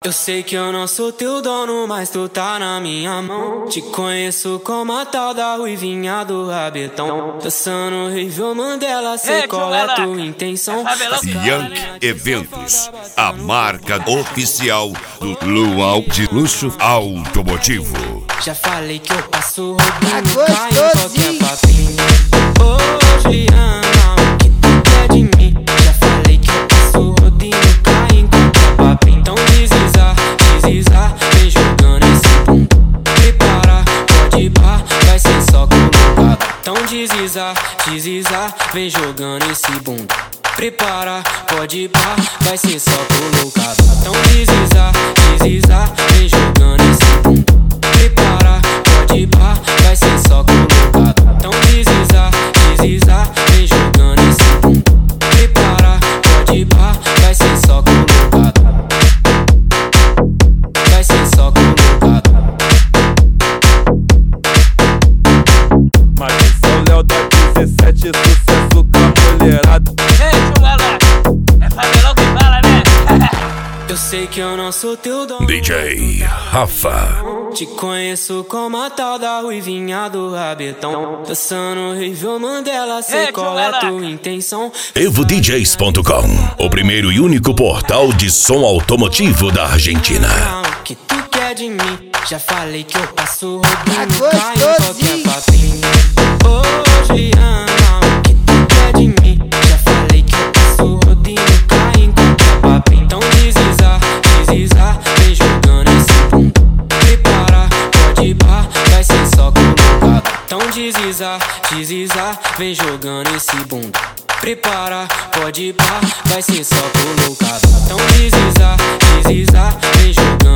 Eu sei que eu não sou teu dono, mas tu tá na minha mão. Te conheço como a tal da ruivinha do rabetão. Dançando horrível Mandela, sei qual é tua intenção. Yankee Eventos, a marca oficial do Luau de Luxo Automotivo. Já falei que eu passo roubando, caio qualquer papinho. Hoje ama o que tu quer de mim. Já falei que eu passo rodinho, caio em qualquer papinho. Então deslizar, vem jogando esse bumbum. Prepara, pode ir pá, vai ser só colocado. Então deslizar, vem jogando esse bumbum. Prepara, pode ir pá, vai ser só colocado. Então deslizar, vem jogando esse bumbum. Prepara, pode ir pá, vai ser só colocado. Então deslizar, vem jogando esse bumbum. Prepara, pode ir pá, vai ser só colocado. Vai ser só colocado. Mas São Léo da 17, sucesso com a mulherada. É favelão que fala, né? Eu sei que eu não sou teu dono, DJ Rafa. te conheço como a tal da ruivinha do rabetão. Dançando horrível Mandela, sei qual é tua intenção. EvoDJs.com, o primeiro e único portal de som automotivo da Argentina. O que tu quer de mim? Já falei que eu passo rodinho, caio em qualquer papinho. Hoje ama o que tu quer de mim. Já falei que eu passo rodinho, caio em qualquer papinho. Então deslizar, vem jogando esse bumbum. Prepara, pode ir pá, vai ser só colocado. Então deslizar, vem jogando esse bumbum. Prepara, pode ir pá, vai ser só colocado. Então deslizar, vem jogando.